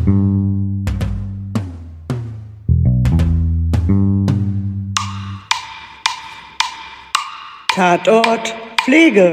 Tatort Pflege.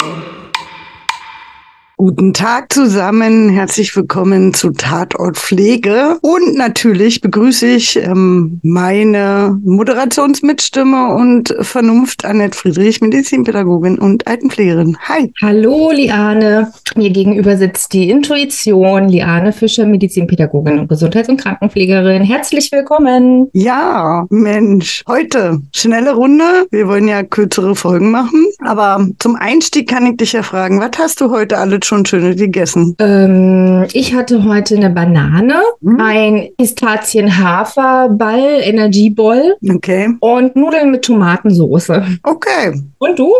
Guten Tag zusammen, herzlich willkommen zu Tatort Pflege und natürlich begrüße ich meine Moderationsmitstimme und Vernunft Annette Friedrich, Medizinpädagogin und Altenpflegerin. Hi. Hallo Liane, mir gegenüber sitzt die Intuition, Liane Fischer, Medizinpädagogin und Gesundheits- und Krankenpflegerin. Herzlich willkommen. Ja, Mensch, heute schnelle Runde, wir wollen ja kürzere Folgen machen, aber zum Einstieg kann ich dich ja fragen, was hast du heute alles schon Schönes gegessen? Ich hatte heute eine Banane, ein Pistazien-Hafer-Ball, Energieball und Nudeln mit Tomatensoße. Okay. Und du?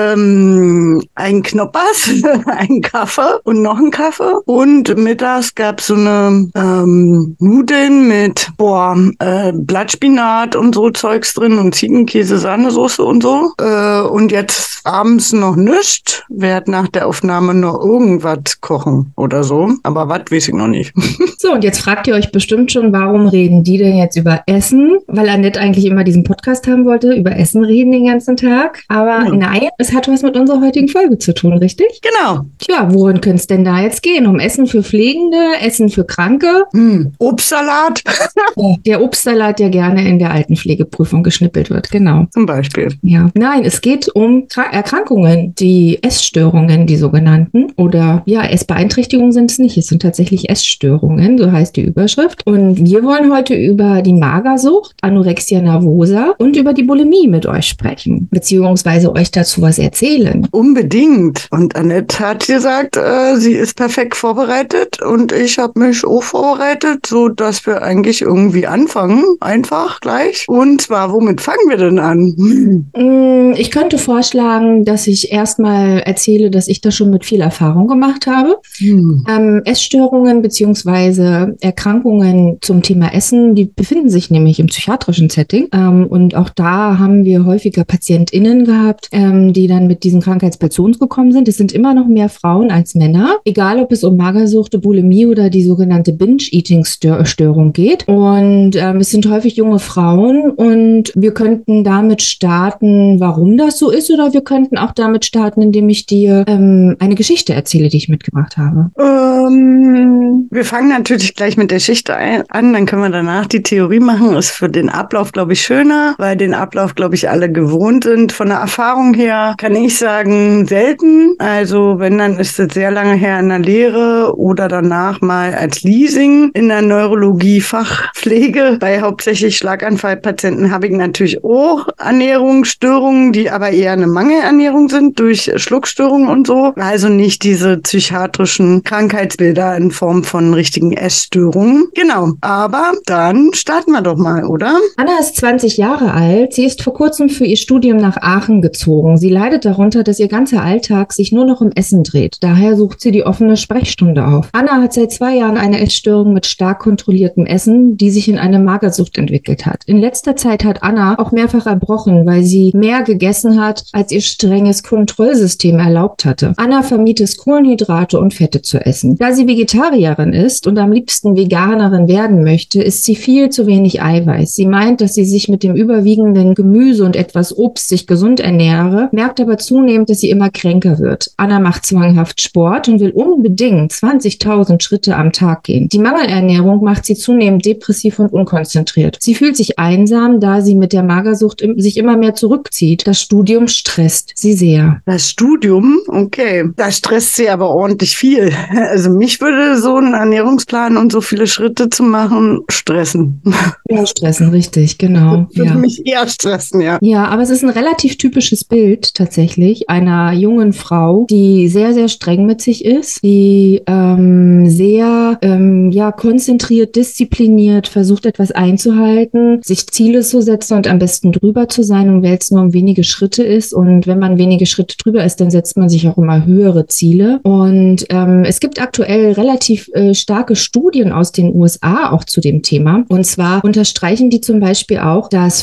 Ein Knoppers, ein Kaffee und noch ein Kaffee. Und mittags gab es so eine Nudeln mit Blattspinat und so Zeugs drin und Ziegenkäse, Sahnesoße und so. Und jetzt abends noch nichts. Werd nach der Aufnahme noch irgendwas kochen oder so. Aber was, weiß ich noch nicht. So, und jetzt fragt ihr euch bestimmt schon, warum reden die denn jetzt über Essen? Weil Annette eigentlich immer diesen Podcast haben wollte, über Essen reden den ganzen Tag. Aber nein, es hat was mit unserer heutigen Folge zu tun, richtig? Genau. Tja, worin könnte es denn da jetzt gehen? Um Essen für Pflegende, Essen für Kranke? Obstsalat. Der Obstsalat, der gerne in der Altenpflegeprüfung geschnippelt wird, genau. Zum Beispiel. Ja, nein, es geht um Erkrankungen, die Essstörungen, die sogenannten. Oder ja, Essbeeinträchtigungen sind es nicht, es sind tatsächlich Essstörungen, so heißt die Überschrift. Und wir wollen heute über die Magersucht, Anorexia nervosa und über die Bulimie mit euch sprechen, beziehungsweise euch dazu was erzählen. Unbedingt. Und Annette hat gesagt, sie ist perfekt vorbereitet und ich habe mich auch vorbereitet, so dass wir eigentlich irgendwie anfangen, einfach gleich. Und zwar, womit fangen wir denn an? Ich könnte vorschlagen, dass ich erstmal erzähle, dass ich da schon mit viel Erfahrung gemacht habe. Essstörungen beziehungsweise Erkrankungen zum Thema Essen, die befinden sich nämlich im psychiatrischen Setting. Und auch da haben wir häufiger PatientInnen gehabt, die dann mit diesen Krankheitsbilds zu uns gekommen sind. Es sind immer noch mehr Frauen als Männer, egal ob es um Magersucht, Bulimie oder die sogenannte Binge-Eating-Störung geht. Und es sind häufig junge Frauen und wir könnten damit starten, warum das so ist, oder wir könnten auch damit starten, indem ich dir eine Geschichte erzähle, die ich mitgebracht habe. Wir fangen natürlich gleich mit der Geschichte an, dann können wir danach die Theorie machen. Ist für den Ablauf, glaube ich, schöner, weil den Ablauf, glaube ich, alle gewohnt sind. Von der Erfahrung her kann ich sagen, selten. Also wenn, dann ist es sehr lange her in der Lehre oder danach mal als Leasing in der Neurologie-Fachpflege. Bei hauptsächlich Schlaganfallpatienten habe ich natürlich auch Ernährungsstörungen, die aber eher eine Mangelernährung sind durch Schluckstörungen und so. Also nicht diese psychiatrischen Krankheitsbilder in Form von richtigen Essstörungen. Genau, aber dann starten wir doch mal, oder? Anna ist 20 Jahre alt. Sie ist vor kurzem für ihr Studium nach Aachen gezogen. Sie leidet darunter, dass ihr ganzer Alltag sich nur noch um Essen dreht. Daher sucht sie die offene Sprechstunde auf. Anna hat seit 2 Jahren eine Essstörung mit stark kontrolliertem Essen, die sich in eine Magersucht entwickelt hat. In letzter Zeit hat Anna auch mehrfach erbrochen, weil sie mehr gegessen hat, als ihr strenges Kontrollsystem erlaubt hatte. Anna vermied es, Kohlenhydrate und Fette zu essen. Da sie Vegetarierin ist und am liebsten Veganerin werden möchte, isst sie viel zu wenig Eiweiß. Sie meint, dass sie sich mit dem überwiegenden Gemüse und etwas Obst sich gesund ernähre, merkt aber zunehmend, dass sie immer kränker wird. Anna macht zwanghaft Sport und will unbedingt 20.000 Schritte am Tag gehen. Die Mangelernährung macht sie zunehmend depressiv und unkonzentriert. Sie fühlt sich einsam, da sie mit der Magersucht sich immer mehr zurückzieht. Das Studium stresst sie sehr. Das Studium? Okay. Da stresst sie aber ordentlich viel. Also mich würde so ein Ernährungsplan und so viele Schritte zu machen stressen. Ja, stressen, richtig, genau. Das würde mich eher stressen, ja. Ja, aber es ist ein relativ typisches Bild tatsächlich einer jungen Frau, die sehr, sehr streng mit sich ist, die sehr konzentriert, diszipliniert versucht, etwas einzuhalten, sich Ziele zu setzen und am besten drüber zu sein, und weil es nur um wenige Schritte ist. Und wenn man wenige Schritte drüber ist, dann setzt man sich auch immer höhere Ziele. Und es gibt aktuell relativ starke Studien aus den USA auch zu dem Thema. Und zwar unterstreichen die zum Beispiel auch, dass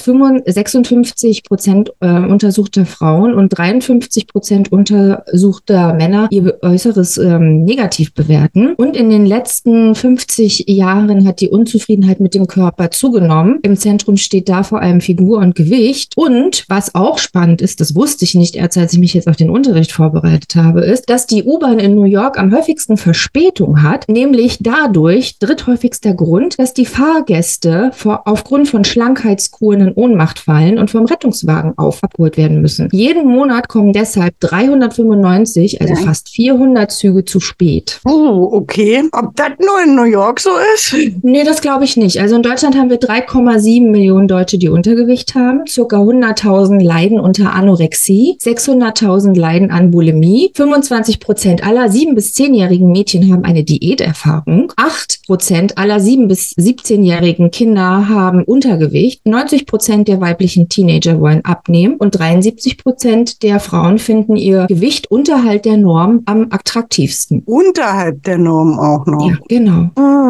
56% untersuchter Frauen und 53% untersuchter Männer ihr Äußeres negativ bewerten. Und in den letzten 5 50 Jahren hat die Unzufriedenheit mit dem Körper zugenommen. Im Zentrum steht da vor allem Figur und Gewicht. Und was auch spannend ist, das wusste ich nicht erst, als ich mich jetzt auf den Unterricht vorbereitet habe, ist, dass die U-Bahn in New York am häufigsten Verspätung hat, nämlich dadurch, dritthäufigster Grund, dass die Fahrgäste aufgrund von Schlankheitskuren in Ohnmacht fallen und vom Rettungswagen abgeholt werden müssen. Jeden Monat kommen deshalb 395, also fast 400 Züge zu spät. Oh, okay. Ob das nur in New York so ist? Nee, das glaube ich nicht. Also in Deutschland haben wir 3,7 Millionen Deutsche, die Untergewicht haben. Circa 100.000 leiden unter Anorexie. 600.000 leiden an Bulimie. 25% aller 7- bis 10-jährigen Mädchen haben eine Diäterfahrung. 8% aller 7- bis 17-jährigen Kinder haben Untergewicht. 90% der weiblichen Teenager wollen abnehmen. Und 73% der Frauen finden ihr Gewicht unterhalb der Norm am attraktivsten. Unterhalb der Norm auch noch. Ja, genau.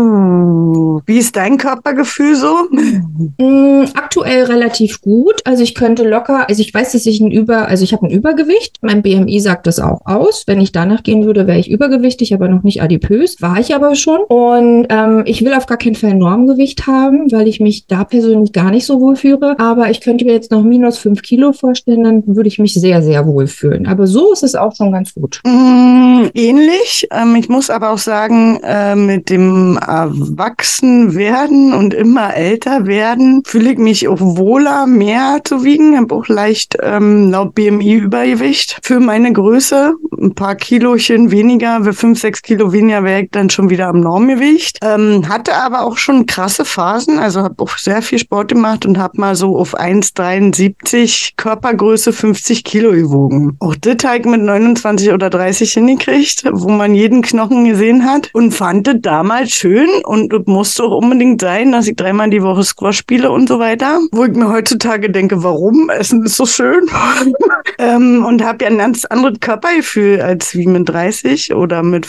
Wie ist dein Körpergefühl so? Aktuell relativ gut. Also ich könnte locker, also ich weiß, dass ich ich habe ein Übergewicht. Mein BMI sagt das auch aus. Wenn ich danach gehen würde, wäre ich übergewichtig, aber noch nicht adipös. War ich aber schon. Und ich will auf gar keinen Fall Normgewicht haben, weil ich mich da persönlich gar nicht so wohl fühle. Aber ich könnte mir jetzt noch minus 5 Kilo vorstellen, dann würde ich mich sehr, sehr wohl fühlen. Aber so ist es auch schon ganz gut. Ähnlich. Ich muss aber auch sagen, mit dem Erwachsenwerden und immer älter werden, fühle ich mich auch wohler, mehr zu wiegen. Ich habe auch leicht laut BMI Übergewicht für meine Größe. Ein paar Kilochen weniger, für 5, 6 Kilo weniger wäre ich dann schon wieder am Normgewicht. Hatte aber auch schon krasse Phasen, also habe auch sehr viel Sport gemacht und habe mal so auf 1,73 Körpergröße 50 Kilo gewogen. Auch das habe ich mit 29 oder 30 hingekriegt, wo man jeden Knochen gesehen hat und fand das damals schön und das musste auch unbedingt sein, dass ich 3-mal die Woche Squash spiele und so weiter. Wo ich mir heutzutage denke, warum? Essen ist so schön. Und habe ja ein ganz anderes Körpergefühl als wie mit 30 oder mit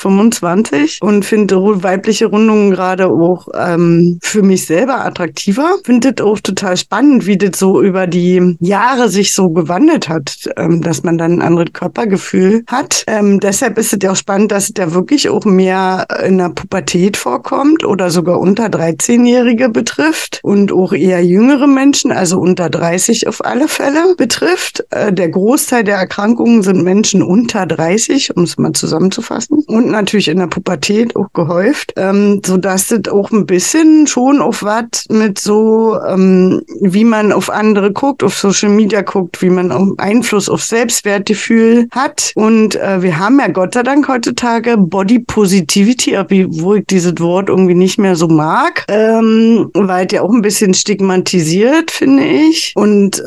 25 und finde weibliche Rundungen gerade auch für mich selber attraktiver. Finde das auch total spannend, wie das so über die Jahre sich so gewandelt hat, dass man dann ein anderes Körpergefühl hat. Deshalb ist es ja auch spannend, dass es ja wirklich auch mehr in der Pubertät vorkommt oder sogar unter 13-Jährige betrifft und auch eher jüngere Menschen, also unter 30 auf alle Fälle betrifft. Der Großteil der Erkrankungen sind Menschen unter 30, um es mal zusammenzufassen. Und natürlich in der Pubertät auch gehäuft, sodass das auch ein bisschen schon auf was mit so, wie man auf andere guckt, auf Social Media guckt, wie man auch Einfluss auf Selbstwertgefühl hat. Und wir haben ja Gott sei Dank heutzutage Body Positivity, obwohl ich dieses Wort irgendwie nicht mehr so mag, weil es ja auch ein bisschen stigmatisiert, finde ich. Und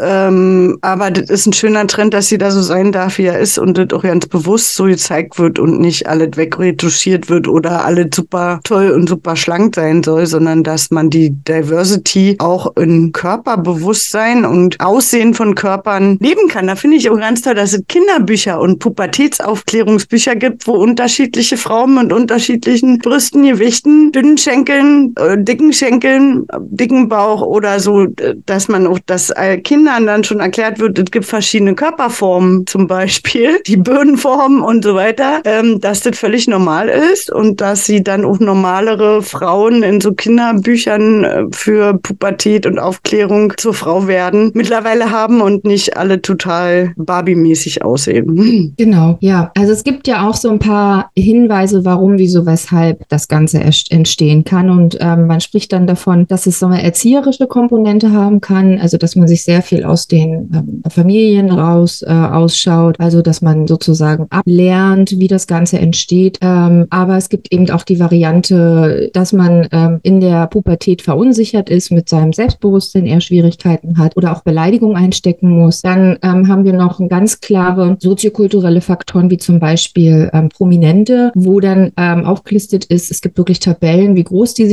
aber das ist ein schöner Trend, dass sie da so sein darf, wie er ist und das auch ganz bewusst so gezeigt wird und nicht alles wegretuschiert wird oder alles super toll und super schlank sein soll, sondern dass man die Diversity auch in Körperbewusstsein und Aussehen von Körpern leben kann. Da finde ich auch ganz toll, dass es Kinderbücher und Pubertätsaufklärungsbücher gibt, wo unterschiedliche Frauen mit unterschiedlichen Brüsten, Gewichten, dünnen Schenkeln, dicken Schenkeln, dicken Bauch oder so, dass man auch das Kindern dann schon erklärt wird, es gibt verschiedene Körperformen zum Beispiel, die Birnenformen und so weiter, dass das völlig normal ist und dass sie dann auch normalere Frauen in so Kinderbüchern für Pubertät und Aufklärung zur Frau werden mittlerweile haben und nicht alle total Barbie-mäßig aussehen. Genau, ja. Also es gibt ja auch so ein paar Hinweise, warum, wieso, weshalb das Ganze entstehen kann. Und man spricht dann davon, dass es so eine erzieherische Komponente haben kann, also dass man sich sehr viel aus den Familien ausschaut, also dass man sozusagen ablernt, wie das Ganze entsteht. Aber es gibt eben auch die Variante, dass man in der Pubertät verunsichert ist, mit seinem Selbstbewusstsein eher Schwierigkeiten hat oder auch Beleidigung einstecken muss. Dann haben wir noch ganz klare soziokulturelle Faktoren, wie zum Beispiel Prominente, wo dann aufgelistet ist, es gibt wirklich Tabellen, wie groß die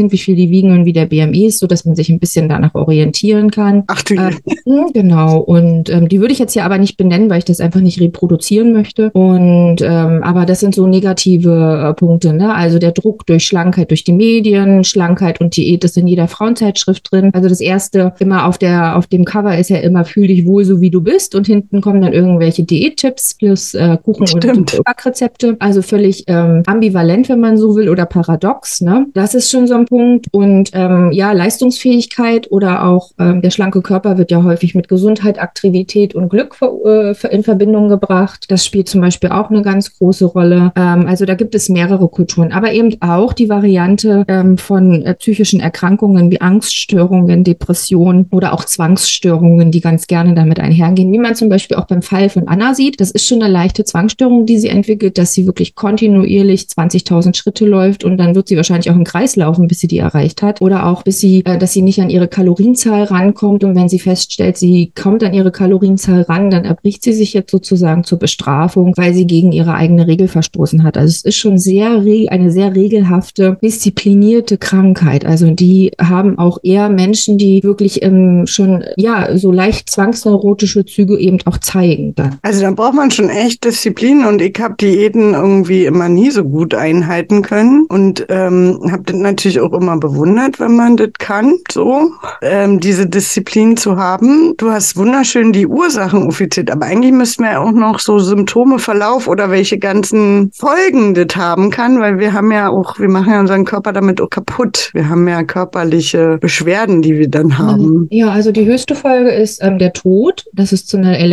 sind, wie viel die wiegen und wie der BMI ist, sodass man sich ein bisschen danach orientieren kann. Ach du Genau. Und die würde ich jetzt hier aber nicht benennen, weil ich das einfach nicht reproduzieren möchte. Und aber das sind so negative Punkte, ne? Also der Druck durch Schlankheit durch die Medien, Schlankheit und Diät ist in jeder Frauenzeitschrift drin. Also das erste immer auf dem Cover ist ja immer fühl dich wohl so wie du bist und hinten kommen dann irgendwelche Diättipps plus Kuchen und Backrezepte. Also völlig ambivalent, wenn man so will, oder paradox, ne? Das ist schon so ein Punkt. Und ja, Leistungsfähigkeit oder auch der schlanke Körper wird ja häufig mit Gesundheit, Aktivität und Glück in Verbindung gebracht. Das spielt zum Beispiel auch eine ganz große Rolle. Also da gibt es mehrere Kulturen, aber eben auch die Variante von psychischen Erkrankungen wie Angststörungen, Depressionen oder auch Zwangsstörungen, die ganz gerne damit einhergehen, wie man zum Beispiel auch beim Fall von Anna sieht. Das ist schon eine leichte Zwangsstörung, die sie entwickelt, dass sie wirklich kontinuierlich 20.000 Schritte läuft und dann wird sie wahrscheinlich auch im Kreis laufen, bis sie die erreicht hat, oder auch dass sie nicht an ihre Kalorienzahl rankommt, und wenn sie feststellt, sie kommt an ihre Kalorienzahl ran, dann erbricht sie sich jetzt sozusagen zur Bestrafung, weil sie gegen ihre eigene Regel verstoßen hat. Also es ist schon eine sehr regelhafte, disziplinierte Krankheit. Also die haben auch eher Menschen, die wirklich schon so leicht zwangsneurotische Züge eben auch zeigen dann. Also da braucht man schon echt Disziplin, und ich habe Diäten irgendwie immer nie so gut einhalten können und habe das natürlich auch immer bewundert, wenn man das kann, so diese Disziplin zu haben. Du hast wunderschön die Ursachen aufgezählt, aber eigentlich müssten wir ja auch noch so Symptome, Verlauf oder welche ganzen Folgen das haben kann, weil wir machen ja unseren Körper damit auch kaputt. Wir haben ja körperliche Beschwerden, die wir dann haben. Ja, also die höchste Folge ist der Tod, dass es zu einer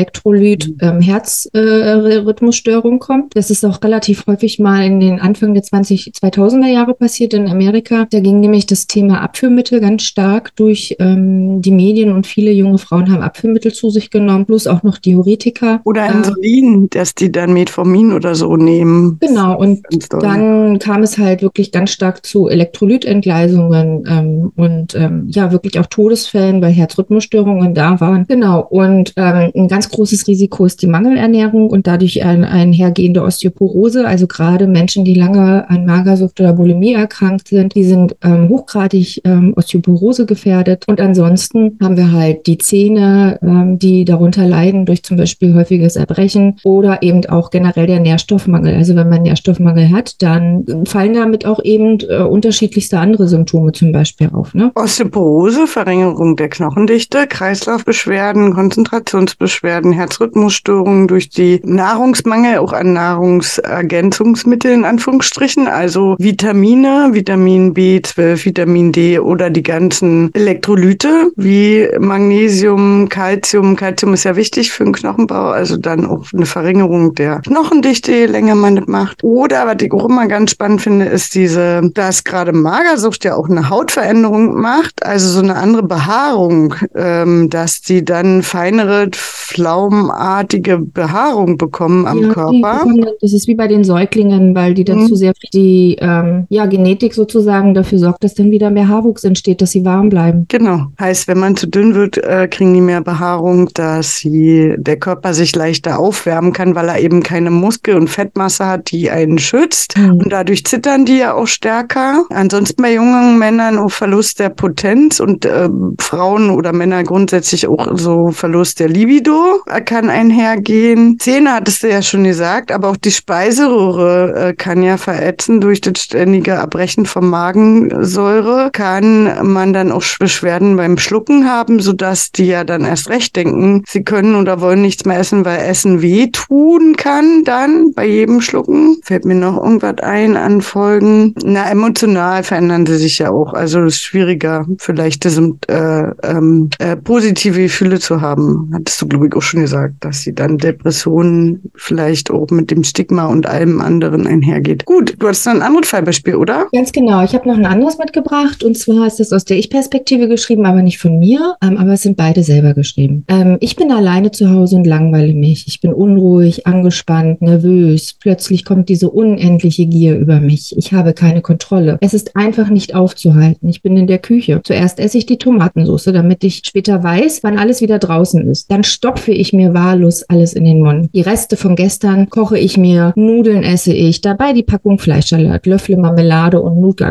Elektrolyt-Herzrhythmusstörung kommt. Das ist auch relativ häufig mal in den Anfang der 2000er Jahre passiert in Amerika. Da ging nämlich das Thema Abführmittel ganz stark durch die Medien, und viele junge Frauen haben Abführmittel zu sich genommen, plus auch noch Diuretika. Oder Insulin, dass die dann Metformin oder so nehmen. Genau, und dann kam es halt wirklich ganz stark zu Elektrolytentgleisungen und wirklich auch Todesfällen, weil Herzrhythmusstörungen da waren. Genau, und ein ganz großes Risiko ist die Mangelernährung und dadurch einhergehende Osteoporose. Also gerade Menschen, die lange an Magersucht oder Bulimie erkrankt sind, die sind hochgradig Osteoporose gefährdet. Und ansonsten haben wir halt die Zähne, die darunter leiden durch zum Beispiel häufiges Erbrechen oder eben auch generell der Nährstoffmangel. Also wenn man Nährstoffmangel hat, dann fallen damit auch eben unterschiedlichste andere Symptome zum Beispiel auf. Ne? Osteoporose, Verringerung der Knochendichte, Kreislaufbeschwerden, Konzentrationsbeschwerden, Herzrhythmusstörungen durch die Nahrungsmangel, auch an Nahrungsergänzungsmitteln in Anführungsstrichen, also Vitamine, Vitamin B12, Vitamin D oder die ganzen Elektrolyte wie Magnesium, Calcium. Calcium ist ja wichtig für den Knochenbau, also dann auch eine Verringerung der Knochendichte, je länger man das macht. Oder, was ich auch immer ganz spannend finde, ist dass gerade Magersucht ja auch eine Hautveränderung macht, also so eine andere Behaarung, dass die dann feinere, pflaumenartige Behaarung bekommen am Körper. Das ist wie bei den Säuglingen, weil die dann zu sehr die Genetik sozusagen dafür sorgt, dass dann wieder mehr Haarwuchs entsteht, dass sie warm bleiben. Genau. Heißt, wenn man zu dünn wird, kriegen die mehr Behaarung, dass der Körper sich leichter aufwärmen kann, weil er eben keine Muskel- und Fettmasse hat, die einen schützt. Und dadurch zittern die ja auch stärker. Ansonsten bei jungen Männern auch Verlust der Potenz und Frauen oder Männer grundsätzlich auch so Verlust der Libido kann einhergehen. Zähne hattest du ja schon gesagt, aber auch die Speiseröhre kann ja verätzen durch das ständige Abbrechen von Magensäure. Kann man dann auch Beschwerden beim Schlucken haben, sodass die ja dann erst recht denken, sie können oder wollen nichts mehr essen, weil Essen wehtun kann dann bei jedem Schlucken. Fällt mir noch irgendwas ein an Folgen. Emotional verändern sie sich ja auch. Also es ist schwieriger, vielleicht positive Gefühle zu haben. Hattest du, glaube ich, auch schon gesagt, dass sie dann Depressionen vielleicht auch mit dem Stigma und allem anderen einhergeht. Gut, du hast noch ein anderes Fallbeispiel, oder? Ganz genau. Ich habe noch ein anderes mitgebracht, und zwar ist das aus der Ich-Perspektive geschrieben, aber nicht von mir, aber es sind beide selber geschrieben. Ich bin alleine zu Hause und langweile mich. Ich bin unruhig, angespannt, nervös. Plötzlich kommt diese unendliche Gier über mich. Ich habe keine Kontrolle. Es ist einfach nicht aufzuhalten. Ich bin in der Küche. Zuerst esse ich die Tomatensauce, damit ich später weiß, wann alles wieder draußen ist. Dann stopfe ich mir wahllos alles in den Mund. Die Reste von gestern koche ich mir, Nudeln esse ich, dabei die Packung Fleischsalat, Löffel Marmelade und Nougatcreme. Ich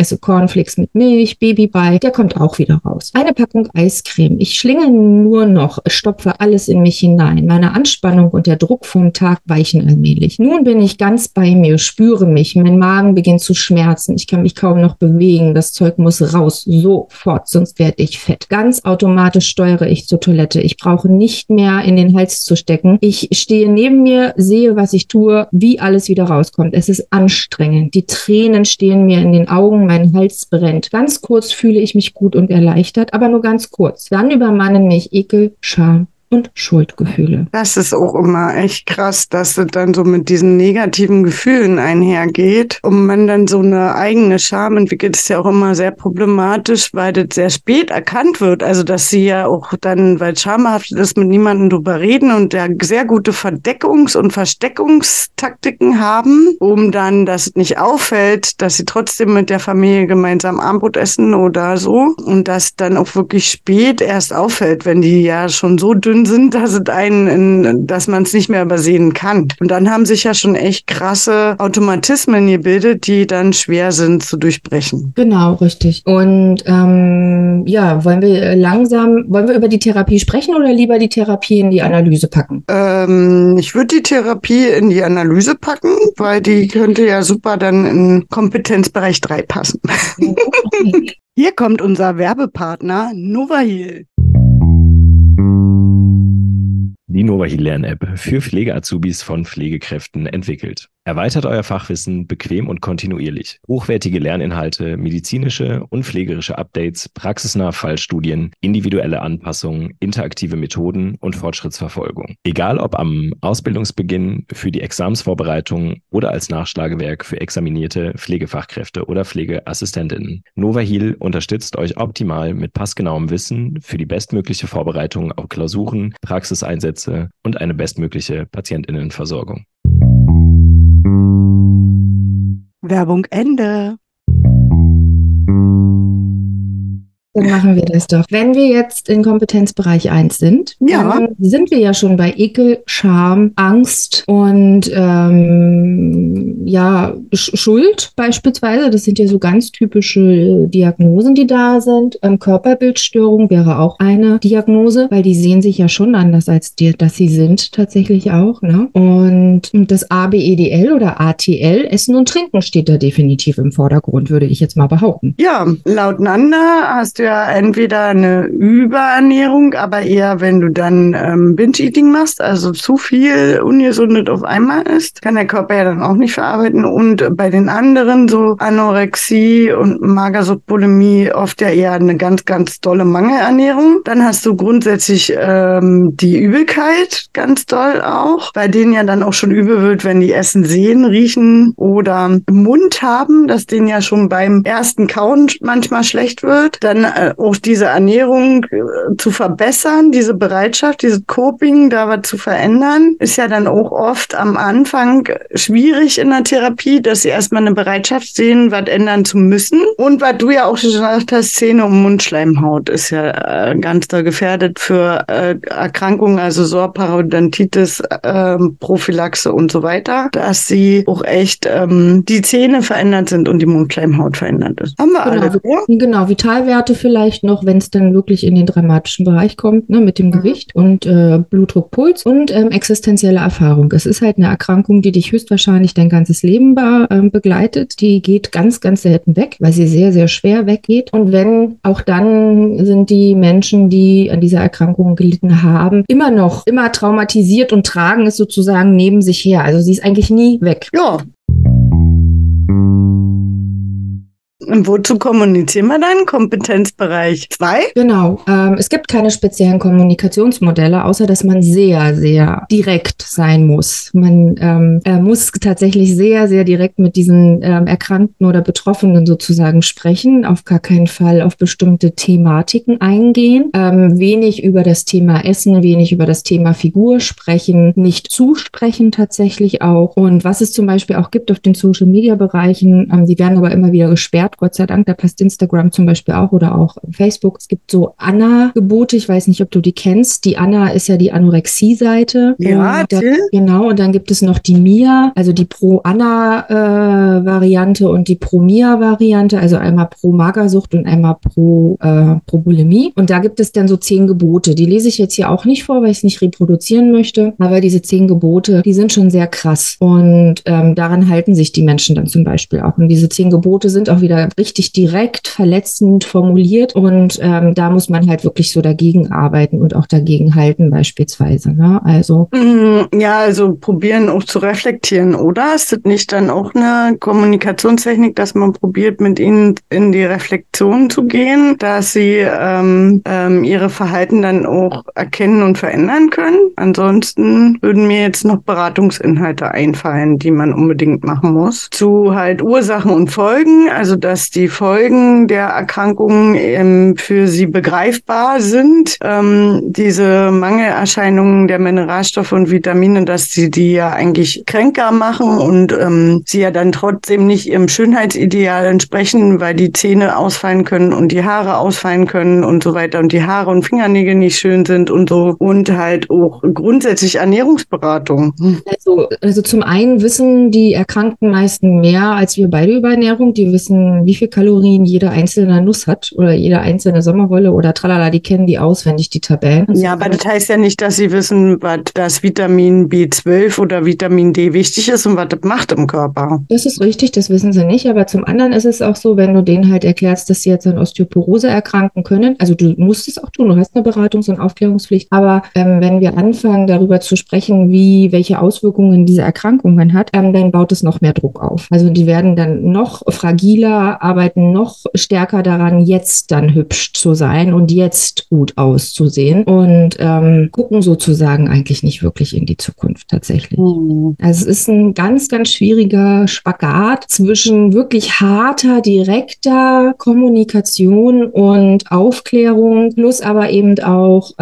esse Cornflakes mit Milch, Babybrei, der kommt auch wieder raus. Eine Packung Eiscreme. Ich schlinge nur noch, stopfe alles in mich hinein. Meine Anspannung und der Druck vom Tag weichen allmählich. Nun bin ich ganz bei mir, spüre mich, mein Magen beginnt zu schmerzen. Ich kann mich kaum noch bewegen. Das Zeug muss raus, sofort, sonst werde ich fett. Ganz automatisch steuere ich zur Toilette. Ich brauche nicht mehr in den Hals zu stecken. Ich stehe neben mir, sehe, was ich tue, wie alles wieder rauskommt. Es ist anstrengend. Die Tränen stehen mir in den Augen, mein Hals brennt. Ganz kurz fühle ich mich gut und erleichtert, aber nur ganz kurz. Dann übermannen mich Ekel, Scham und Schuldgefühle. Das ist auch immer echt krass, dass es dann so mit diesen negativen Gefühlen einhergeht und man dann so eine eigene Scham entwickelt. Das ist ja auch immer sehr problematisch, weil das sehr spät erkannt wird. Also dass sie ja auch dann, weil es schamhaft ist, mit niemandem drüber reden und ja sehr gute Verdeckungs- und Versteckungstaktiken haben, um dann, dass es nicht auffällt, dass sie trotzdem mit der Familie gemeinsam Abendbrot essen oder so. Und dass dann auch wirklich spät erst auffällt, wenn die ja schon so dünn sind, dass dass man es nicht mehr übersehen kann. Und dann haben sich ja schon echt krasse Automatismen gebildet, die dann schwer sind zu durchbrechen. Genau, richtig. Und wollen wir über die Therapie sprechen oder lieber die Therapie in die Analyse packen? Ich würde die Therapie in die Analyse packen, weil die könnte ja super dann in Kompetenzbereich 3 passen. Okay. Hier kommt unser Werbepartner Novahil. Die Novahil Lern-App für Pflege-Azubis von Pflegekräften entwickelt. Erweitert euer Fachwissen bequem und kontinuierlich. Hochwertige Lerninhalte, medizinische und pflegerische Updates, praxisnahe Fallstudien, individuelle Anpassungen, interaktive Methoden und Fortschrittsverfolgung. Egal ob am Ausbildungsbeginn, für die Examensvorbereitung oder als Nachschlagewerk für examinierte Pflegefachkräfte oder Pflegeassistentinnen. Novahil unterstützt euch optimal mit passgenauem Wissen für die bestmögliche Vorbereitung auf Klausuren, Praxiseinsätze und eine bestmögliche PatientInnenversorgung. Werbung Ende. Dann machen wir das doch. Wenn wir jetzt in Kompetenzbereich 1 sind, dann sind wir ja schon bei Ekel, Scham, Angst und Schuld beispielsweise. Das sind ja so ganz typische Diagnosen, die da sind. Körperbildstörung wäre auch eine Diagnose, weil die sehen sich ja schon anders als dass sie sind tatsächlich auch. Ne? Und das ABEDL oder ATL, Essen und Trinken, steht da definitiv im Vordergrund, würde ich jetzt mal behaupten. Ja, laut Nanda hast du ja entweder eine Überernährung, aber eher, wenn du dann Binge-Eating machst, also zu viel Ungesundes auf einmal isst, kann der Körper ja dann auch nicht verarbeiten. Und bei den anderen, so Anorexie und Magersucht-Bulimie, oft ja eher eine ganz, ganz dolle Mangelernährung. Dann hast du grundsätzlich die Übelkeit, ganz doll auch, bei denen ja dann auch schon übel wird, wenn die Essen sehen, riechen oder im Mund haben, dass denen ja schon beim ersten Kauen manchmal schlecht wird. Dann auch diese Ernährung zu verbessern, diese Bereitschaft, dieses Coping, da was zu verändern, ist ja dann auch oft am Anfang schwierig in der Therapie, dass sie erstmal eine Bereitschaft sehen, was ändern zu müssen. Und was du ja auch schon gesagt hast, Zähne- und Mundschleimhaut ist ja ganz doll gefährdet für Erkrankungen, also Parodontitis, Prophylaxe und so weiter, dass sie auch echt die Zähne verändert sind und die Mundschleimhaut verändert ist. Haben wir alle, oder? Genau, Vitalwerte vielleicht noch, wenn es dann wirklich in den dramatischen Bereich kommt, ne, mit dem Gewicht und Blutdruck, Puls und existenzielle Erfahrung. Es ist halt eine Erkrankung, die dich höchstwahrscheinlich dein ganzes Leben begleitet. Die geht ganz, ganz selten weg, weil sie sehr, sehr schwer weggeht. Und wenn, auch dann sind die Menschen, die an dieser Erkrankung gelitten haben, immer traumatisiert und tragen es sozusagen neben sich her. Also sie ist eigentlich nie weg. Ja. Und wozu kommunizieren wir dann? Kompetenzbereich 2? Genau. Es gibt keine speziellen Kommunikationsmodelle, außer dass man sehr, sehr direkt sein muss. Man muss tatsächlich sehr, sehr direkt mit diesen Erkrankten oder Betroffenen sozusagen sprechen, auf gar keinen Fall auf bestimmte Thematiken eingehen, wenig über das Thema Essen, wenig über das Thema Figur sprechen, nicht zusprechen tatsächlich auch. Und was es zum Beispiel auch gibt auf den Social-Media-Bereichen, die werden aber immer wieder gesperrt, Gott sei Dank, da passt Instagram zum Beispiel auch oder auch Facebook. Es gibt so Anna-Gebote, ich weiß nicht, ob du die kennst. Die Anna ist ja die Anorexie-Seite. Ja, genau, und dann gibt es noch die Mia, also die Pro-Anna-Variante und die Pro-Mia-Variante, also einmal pro Magersucht und einmal pro Bulimie. Und da gibt es dann so 10 Gebote. Die lese ich jetzt hier auch nicht vor, weil ich es nicht reproduzieren möchte. Aber diese 10 Gebote, die sind schon sehr krass. Und daran halten sich die Menschen dann zum Beispiel auch. Und diese 10 Gebote sind auch wieder richtig direkt, verletzend formuliert. Und da muss man halt wirklich so dagegen arbeiten und auch dagegen halten beispielsweise. Ne? Also ja, also probieren auch zu reflektieren, oder? Ist das nicht dann auch eine Kommunikationstechnik, dass man probiert, mit ihnen in die Reflexion zu gehen, dass sie ihre Verhalten dann auch erkennen und verändern können? Ansonsten würden mir jetzt noch Beratungsinhalte einfallen, die man unbedingt machen muss. Zu halt Ursachen und Folgen, also dass die Folgen der Erkrankungen für sie begreifbar sind. Diese Mangelerscheinungen der Mineralstoffe und Vitamine, dass sie die ja eigentlich kränker machen und sie ja dann trotzdem nicht ihrem Schönheitsideal entsprechen, weil die Zähne ausfallen können und die Haare ausfallen können und so weiter und die Haare und Fingernägel nicht schön sind und so, und halt auch grundsätzlich Ernährungsberatung. Also zum einen wissen die Erkrankten meisten mehr als wir beide über Ernährung. Die wissen, wie viel Kalorien jede einzelne Nuss hat oder jede einzelne Sommerrolle oder tralala, die kennen die auswendig, die Tabellen. Ja, aber das heißt ja nicht, dass sie wissen, was das Vitamin B12 oder Vitamin D wichtig ist und was das macht im Körper. Das ist richtig, das wissen sie nicht. Aber zum anderen ist es auch so, wenn du denen halt erklärst, dass sie jetzt an Osteoporose erkranken können, also du musst es auch tun, du hast eine Beratungs- und Aufklärungspflicht, aber wenn wir anfangen, darüber zu sprechen, welche Auswirkungen diese Erkrankungen hat, dann baut es noch mehr Druck auf. Also die werden dann noch fragiler, arbeiten noch stärker daran, jetzt dann hübsch zu sein und jetzt gut auszusehen und gucken sozusagen eigentlich nicht wirklich in die Zukunft tatsächlich. Also es ist ein ganz, ganz schwieriger Spagat zwischen wirklich harter, direkter Kommunikation und Aufklärung, plus aber eben auch,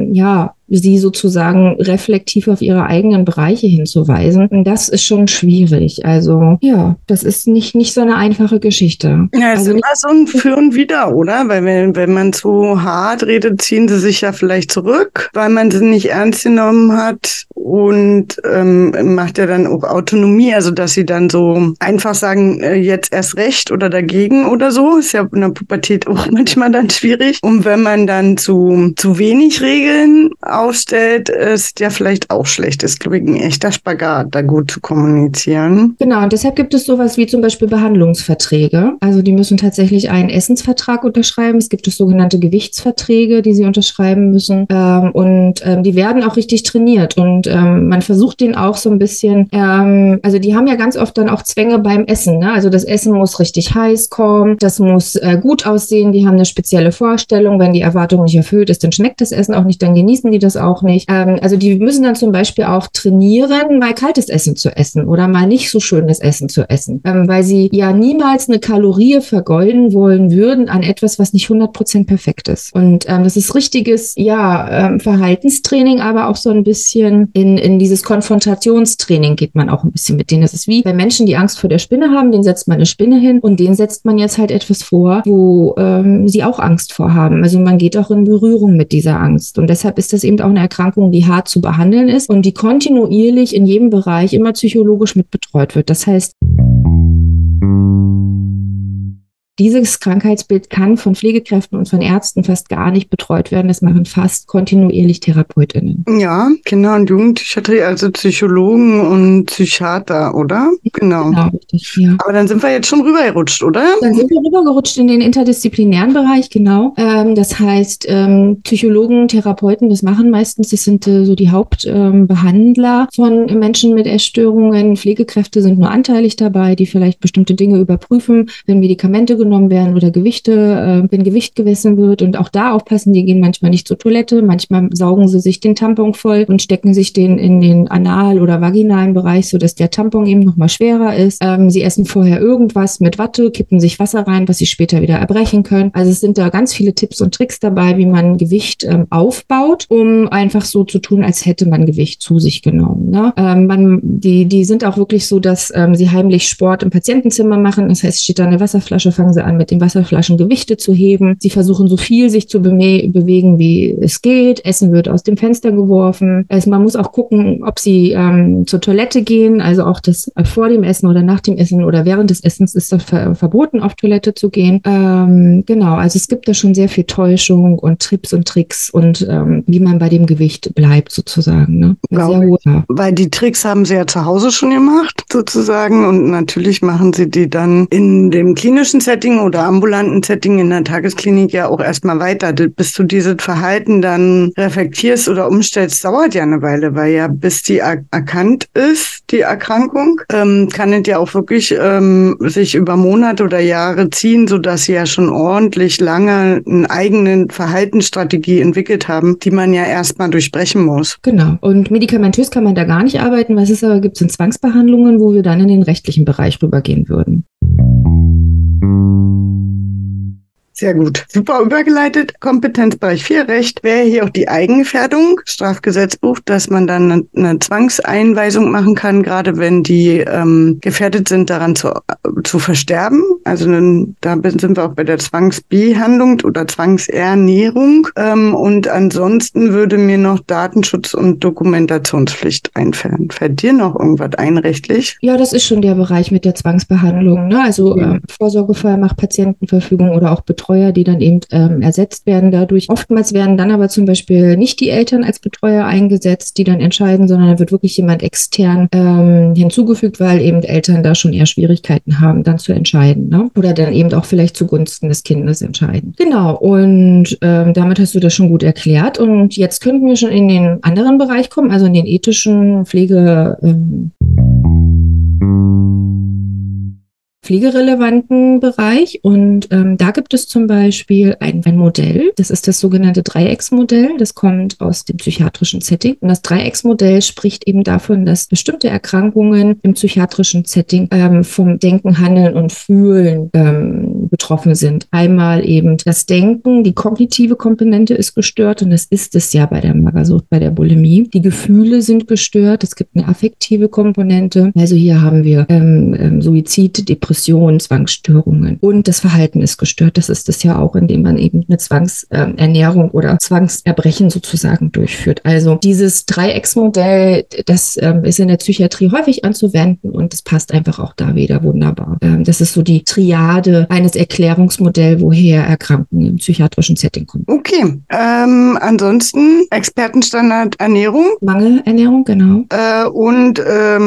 sie sozusagen reflektiv auf ihre eigenen Bereiche hinzuweisen. Und das ist schon schwierig. Also ja, das ist nicht so eine einfache Geschichte. Ja, es also ist immer so ein Für und Wider, oder? Weil wenn man zu hart redet, ziehen sie sich ja vielleicht zurück, weil man sie nicht ernst genommen hat und macht ja dann auch Autonomie, also dass sie dann so einfach sagen, jetzt erst recht oder dagegen oder so. Ist ja in der Pubertät auch manchmal dann schwierig. Und wenn man dann zu wenig Regeln aufstellt, ist ja vielleicht auch schlecht. Ist, glaube ich, ein echter Spagat, da gut zu kommunizieren. Genau, und deshalb gibt es sowas wie zum Beispiel Behandlungsverträge. Also die müssen tatsächlich einen Essensvertrag unterschreiben. Es gibt es sogenannte Gewichtsverträge, die sie unterschreiben müssen. Die werden auch richtig trainiert. Und man versucht den auch so ein bisschen, also die haben ja ganz oft dann auch Zwänge beim Essen. Ne? Also das Essen muss richtig heiß kommen, das muss gut aussehen. Die haben eine spezielle Vorstellung. Wenn die Erwartung nicht erfüllt ist, dann schmeckt das Essen auch nicht, dann genießen die das auch nicht. Also die müssen dann zum Beispiel auch trainieren, mal kaltes Essen zu essen oder mal nicht so schönes Essen zu essen, weil sie ja niemals eine Kalorie vergeuden wollen würden an etwas, was nicht 100% perfekt ist. Und das ist richtiges, Verhaltenstraining, aber auch so ein bisschen in dieses Konfrontationstraining geht man auch ein bisschen mit denen. Das ist wie bei Menschen, die Angst vor der Spinne haben, denen setzt man eine Spinne hin und denen setzt man jetzt halt etwas vor, wo sie auch Angst vor haben. Also man geht auch in Berührung mit dieser Angst. Und deshalb ist das eben auch eine Erkrankung, die hart zu behandeln ist und die kontinuierlich in jedem Bereich immer psychologisch mit betreut wird. Das heißt, dieses Krankheitsbild kann von Pflegekräften und von Ärzten fast gar nicht betreut werden. Das machen fast kontinuierlich TherapeutInnen. Ja, Kinder- und Jugendpsychiatrie, also Psychologen und Psychiater, oder? Genau, richtig, ja. Aber dann sind wir jetzt schon rübergerutscht, oder? Dann sind wir rübergerutscht in den interdisziplinären Bereich, genau. Das heißt, Psychologen, Therapeuten, das machen meistens, das sind so die Hauptbehandler von Menschen mit Essstörungen. Pflegekräfte sind nur anteilig dabei, die vielleicht bestimmte Dinge überprüfen, wenn Medikamente genommen werden oder Gewichte, wenn Gewicht gemessen wird und auch da aufpassen, die gehen manchmal nicht zur Toilette, manchmal saugen sie sich den Tampon voll und stecken sich den in den anal- oder vaginalen Bereich, sodass der Tampon eben nochmal schwerer ist. Sie essen vorher irgendwas mit Watte, kippen sich Wasser rein, was sie später wieder erbrechen können. Also es sind da ganz viele Tipps und Tricks dabei, wie man Gewicht aufbaut, um einfach so zu tun, als hätte man Gewicht zu sich genommen. Ne? Die sind auch wirklich so, dass sie heimlich Sport im Patientenzimmer machen. Das heißt, steht da eine Wasserflasche, fangen sie sie an, mit den Wasserflaschen Gewichte zu heben. Sie versuchen so viel sich zu bewegen, wie es geht. Essen wird aus dem Fenster geworfen. Also man muss auch gucken, ob sie zur Toilette gehen, also auch das vor dem Essen oder nach dem Essen oder während des Essens ist das verboten, auf Toilette zu gehen. Genau, also es gibt da schon sehr viel Täuschung und Tipps und Tricks und wie man bei dem Gewicht bleibt sozusagen. Ne? Weil die Tricks haben sie ja zu Hause schon gemacht sozusagen und natürlich machen sie die dann in dem klinischen Setting oder ambulanten Setting in der Tagesklinik ja auch erstmal weiter. Bis du dieses Verhalten dann reflektierst oder umstellst, dauert ja eine Weile, weil ja bis die erkannt ist, die Erkrankung, kann es ja auch wirklich sich über Monate oder Jahre ziehen, sodass sie ja schon ordentlich lange eine eigene Verhaltensstrategie entwickelt haben, die man ja erstmal durchbrechen muss. Genau. Und medikamentös kann man da gar nicht arbeiten. Was es aber gibt, sind Zwangsbehandlungen, wo wir dann in den rechtlichen Bereich rübergehen würden. Sehr gut. Super übergeleitet. Kompetenzbereich 4 Recht wäre hier auch die Eigengefährdung, Strafgesetzbuch, dass man dann eine Zwangseinweisung machen kann, gerade wenn die gefährdet sind, daran zu versterben. Also da sind wir auch bei der Zwangsbehandlung oder Zwangsernährung. Und ansonsten würde mir noch Datenschutz und Dokumentationspflicht einfallen. Fällt dir noch irgendwas ein rechtlich? Ja, das ist schon der Bereich mit der Zwangsbehandlung, ne? Also Vorsorgevollmacht, Patientenverfügung oder auch Betreuer, die dann eben ersetzt werden dadurch. Oftmals werden dann aber zum Beispiel nicht die Eltern als Betreuer eingesetzt, die dann entscheiden, sondern da wird wirklich jemand extern hinzugefügt, weil eben Eltern da schon eher Schwierigkeiten haben, dann zu entscheiden, ne? Oder dann eben auch vielleicht zugunsten des Kindes entscheiden. Genau, und damit hast du das schon gut erklärt. Und jetzt könnten wir schon in den anderen Bereich kommen, also in den ethischen pflegerelevanten Bereich und da gibt es zum Beispiel ein Modell, das ist das sogenannte Dreiecksmodell, das kommt aus dem psychiatrischen Setting und das Dreiecksmodell spricht eben davon, dass bestimmte Erkrankungen im psychiatrischen Setting vom Denken, Handeln und Fühlen betroffen sind. Einmal eben das Denken, die kognitive Komponente ist gestört und das ist es ja bei der Magersucht, bei der Bulimie. Die Gefühle sind gestört, es gibt eine affektive Komponente, also hier haben wir Suizid, Depression, Zwangsstörungen und das Verhalten ist gestört. Das ist es ja auch, indem man eben eine Zwangsernährung oder Zwangserbrechen sozusagen durchführt. Also dieses Dreiecksmodell, das ist in der Psychiatrie häufig anzuwenden und das passt einfach auch da wieder wunderbar. Das ist so die Triade eines Erklärungsmodells, woher Erkrankungen im psychiatrischen Setting kommen. Okay, ansonsten Expertenstandard Ernährung. Mangelernährung, genau. Und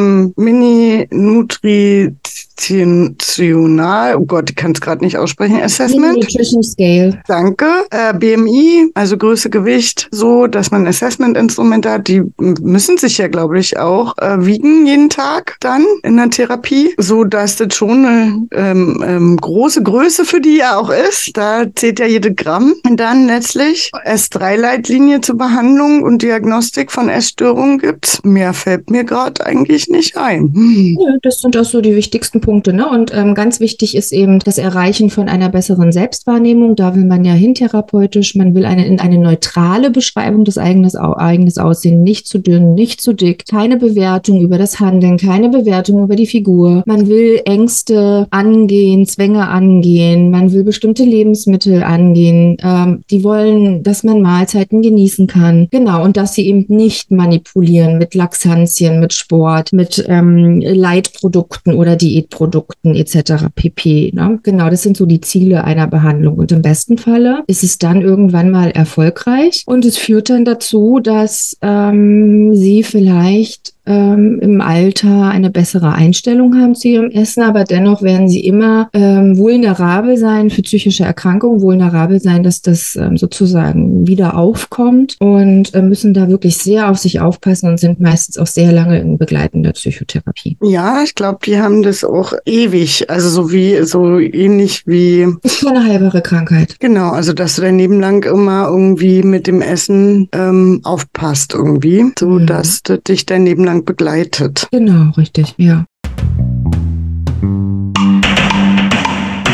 Mini-Nutritional, oh Gott, ich kann es gerade nicht aussprechen, Assessment. Nutrition Scale. Danke. BMI, also Größe, Gewicht, so, dass man Assessment-Instrumente hat. Die müssen sich ja, glaube ich, auch wiegen jeden Tag dann in der Therapie, so dass das schon eine große Größe für die ja auch ist. Da zählt ja jede Gramm. Und dann letztlich S3-Leitlinie zur Behandlung und Diagnostik von Essstörungen gibt's. Mehr fällt mir gerade eigentlich nicht ein. Ja, das sind auch so die wichtigsten Punkte, ne? Und ganz wichtig ist eben das Erreichen von einer besseren Selbstwahrnehmung. Da will man ja hintherapeutisch, man will in eine neutrale Beschreibung des eigenes Aussehen, nicht zu dünn, nicht zu dick, keine Bewertung über das Handeln, keine Bewertung über die Figur. Man will Ängste angehen, Zwänge angehen, man will bestimmte Lebensmittel angehen. Die wollen, dass man Mahlzeiten genießen kann. Genau, und dass sie eben nicht manipulieren mit Laxantien, mit Sport, mit Leitprodukten oder Diätprodukten etc. pp. Ne? Genau, das sind so die Ziele einer Behandlung. Und im besten Falle ist es dann irgendwann mal erfolgreich und es führt dann dazu, dass sie vielleicht im Alter eine bessere Einstellung haben zu ihrem Essen, aber dennoch werden sie immer vulnerabel sein für psychische Erkrankungen, vulnerabel sein, dass das sozusagen wieder aufkommt und müssen da wirklich sehr auf sich aufpassen und sind meistens auch sehr lange in begleitender Psychotherapie. Ja, ich glaube, die haben das auch ewig, also so ähnlich wie... Ist keine heilbare Krankheit. Genau, also dass du dein Leben lang immer irgendwie mit dem Essen aufpasst irgendwie, so dass das dich dein Leben lang begleitet. Genau, richtig, ja.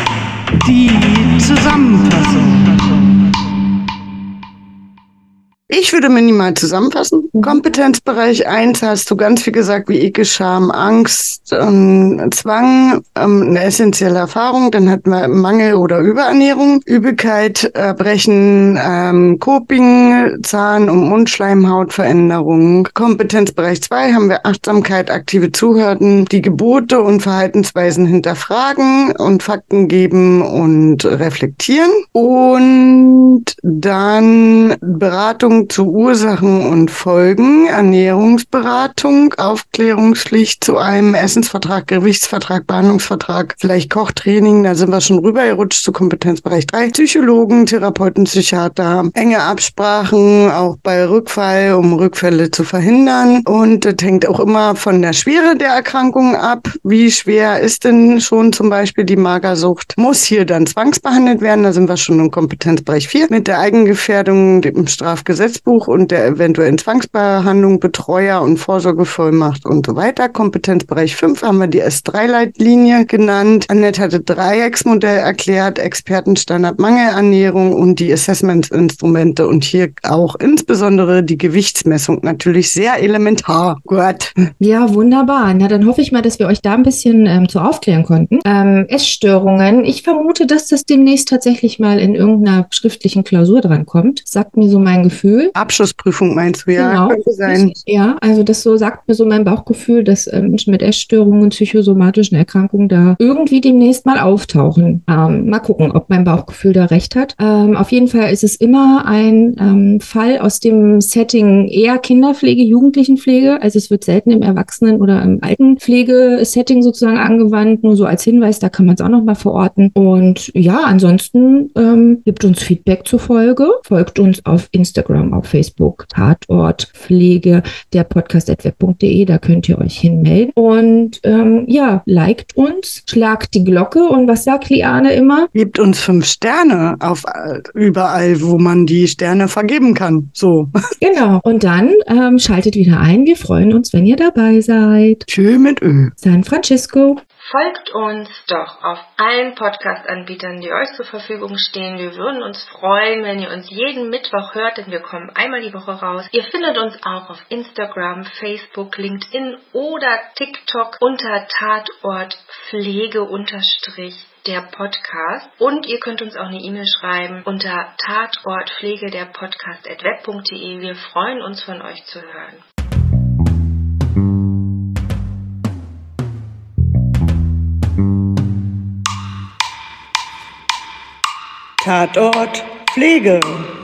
Die Zusammenfassung. Ich würde minimal zusammenfassen. Kompetenzbereich 1 hast du ganz viel gesagt, wie Ekel, Scham, Angst, Zwang, eine essentielle Erfahrung. Dann hatten wir Mangel oder Überernährung, Übelkeit, Erbrechen, Coping, Zahn- und Mundschleimhautveränderung. Kompetenzbereich 2 haben wir Achtsamkeit, aktive Zuhören, die Gebote und Verhaltensweisen hinterfragen und Fakten geben und reflektieren. Und dann Beratung zu Ursachen und Folgen, Ernährungsberatung, Aufklärungspflicht zu einem Essensvertrag, Gewichtsvertrag, Behandlungsvertrag, vielleicht Kochtraining, da sind wir schon rübergerutscht zu Kompetenzbereich 3. Psychologen, Therapeuten, Psychiater, enge Absprachen, auch bei Rückfall, um Rückfälle zu verhindern. Und das hängt auch immer von der Schwere der Erkrankung ab. Wie schwer ist denn schon zum Beispiel die Magersucht? Muss hier dann zwangsbehandelt werden? Da sind wir schon im Kompetenzbereich 4 mit der Eigengefährdung, dem Strafgesetzbuch und der eventuellen Zwangsbehandlung, Betreuer und Vorsorgevollmacht und so weiter. Kompetenzbereich 5 haben wir die S3-Leitlinie genannt. Annette hatte Dreiecksmodell erklärt, Expertenstandard Mangelernährung und die Assessment-Instrumente und hier auch insbesondere die Gewichtsmessung natürlich sehr elementar. Gut. Ja, wunderbar. Na, dann hoffe ich mal, dass wir euch da ein bisschen zu aufklären konnten. Essstörungen. Ich vermute, dass das demnächst tatsächlich mal in irgendeiner schriftlichen Klausur drankommt. Sagt mir so mein Gefühl. Abschlussprüfung meinst du, ja? Genau. Könnte sein. Ja, also das so sagt mir so mein Bauchgefühl, dass Menschen mit Essstörungen, psychosomatischen Erkrankungen da irgendwie demnächst mal auftauchen. Mal gucken, ob mein Bauchgefühl da recht hat. Auf jeden Fall ist es immer ein Fall aus dem Setting eher Kinderpflege, Jugendlichenpflege. Also es wird selten im Erwachsenen- oder im Altenpflegesetting sozusagen angewandt. Nur so als Hinweis, da kann man es auch nochmal verorten. Und ja, ansonsten gibt uns Feedback zur Folge. Folgt uns auf Instagram, auf Facebook, Tatort Pflege, der Podcast@web.de, da könnt ihr euch hinmelden. Und ja, liked uns, schlagt die Glocke und was sagt Liane immer? Gebt uns 5 Sterne auf überall, wo man die Sterne vergeben kann. So. Genau. Und dann schaltet wieder ein. Wir freuen uns, wenn ihr dabei seid. Tschö mit Ö. San Francisco. Folgt uns doch auf allen Podcast-Anbietern, die euch zur Verfügung stehen. Wir würden uns freuen, wenn ihr uns jeden Mittwoch hört, denn wir kommen einmal die Woche raus. Ihr findet uns auch auf Instagram, Facebook, LinkedIn oder TikTok unter Tatort Pflege der Podcast. Und ihr könnt uns auch eine E-Mail schreiben unter tatortpflege der Podcast@web.de. Wir freuen uns, von euch zu hören. Tatort Pflege.